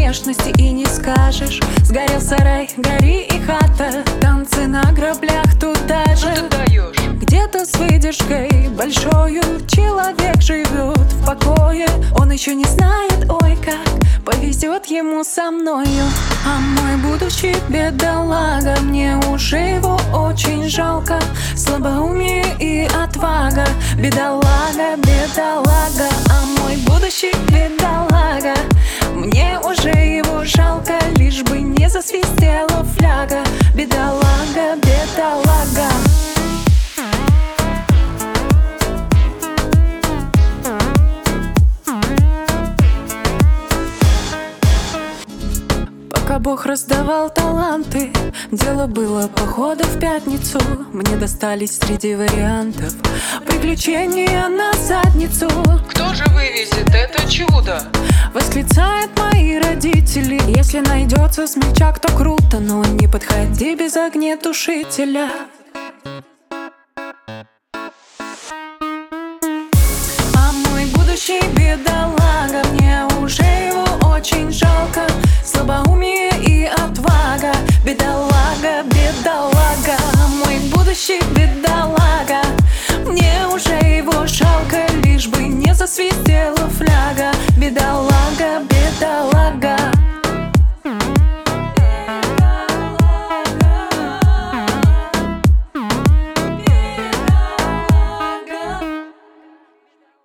внешности и не скажешь. Сгорел сарай, гори и хата, танцы на граблях тут даже. Где-то с выдержкой большою человек живет в покое. Он еще не знает, ой, как повезет ему со мною. А мой будущий бедолага, мне уже его очень жалко. Слабоумие и отвага, бедолага, бедолага. А мой будущий бедолага, мне уже его жалко. Лишь бы не засвистела фляга, бедолага, бедолага. Пока Бог раздавал таланты, дело было похода в пятницу. Мне достались среди вариантов приключения на задницу. Кто же вывезет это чудо? Восклицают мои родители. Если найдется смельчак, то круто, но не подходи без огнетушителя. А мой будущий бедолага, мне уже его очень жалко. Слабоумие и отвага, бедолага, бедолага. А мой будущий бедолага, мне уже его жалко. Лишь бы не засвистела фляга, бедолага, бедолага.